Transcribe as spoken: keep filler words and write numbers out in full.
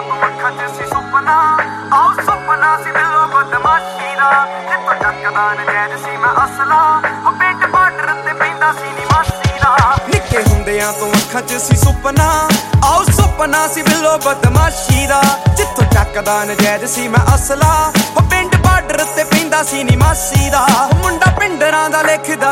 ਤੋਂ ਅੱਖਾਂ 'ਚ ਸੀ ਸੁਪਨਾ ਆਓ ਸੁਪਨਾ ਸੀ ਦਿਲੋਂ ਬਦਮਾਸ਼ੀ ਦਾ ਜਿੱਥੋਂ ਚੱਕਦਾ ਨਜਾਇਜ਼ ਸੀ ਮੈਂ ਅਸਲਾ ਉਹ ਪਿੰਡ ਬਾਰਡਰ ਤੇ ਪੈਂਦਾ ਸੀ ਨੀ ਮਾਸੀ ਦਾ ਨਿੱਕੇ ਹੁੰਦਿਆਂ ਤੋਂ ਅੱਖਾਂ 'ਚ ਸੀ ਸੁਪਨਾ ਆਓ ਸੁਪਨਾ ਸੀ ਦਿਲੋਂ ਬਦਮਾਸ਼ੀ ਦਾ ਜਿੱਥੋਂ ਚੱਕਦਾ ਨਜਾਇਜ਼ ਸੀ ਮੈਂ ਅਸਲਾ ਉਹ ਪਿੰਡ ਬਾਰਡਰ ਤੇ ਪੈਂਦਾ ਸੀ ਨੀ ਮਾਸੀ ਦਾ ਮੁੰਡਾ ਪਿੰਡਰਾਂ ਦਾ ਲਿਖਦਾ